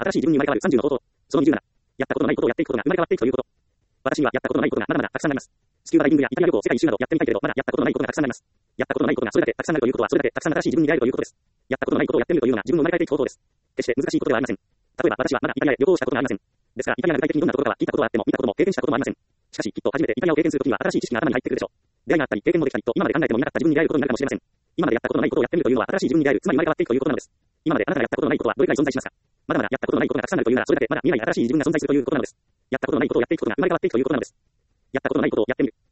新しい自分に生まれ変わる30の方法。その27。やったことのないことをやっていくことが生まれ変わっていくということ。私にはやったことのないことがまだまだたくさんあります。スキューバダイビングやイタリア旅行、世界一周などやってみたいけれど、まだやったことのないことがたくさんあります。やったことのないことがそれだけたくさんあるということは、それだけたくさん新しい自分に出会えるということです。やったことのないことをやってみるというのが自分の生まれ変わっていく方法です。決して難しいことではありません。例えば私はまだイタリアへ旅行したことがありません。ですから、イタリアが具体的にどんなところかは聞いたことはあっても、見たことも経験したこともありません。しかし、きっと初めてイタリアを経験するときには新しい知識が頭に入ってくるでしょう。出会いがあったり、経験もできたりと、今まで考えてもいなかった自分に出会えることになるかもしれません。今までやったことのないことをやってみるというのは新しい自分に出会える、つまり生まれ変わっていくということなのです。今まであなたがやったことのないことはどれくらい存在しますか？まだまだやったことのないことがたくさんあるというなら、それだけまだ未来に新しい自分が存在するということなのです。やったことのないことをやっていくことが生まれ変わっていくということなのです。やったことのないことをやってみる。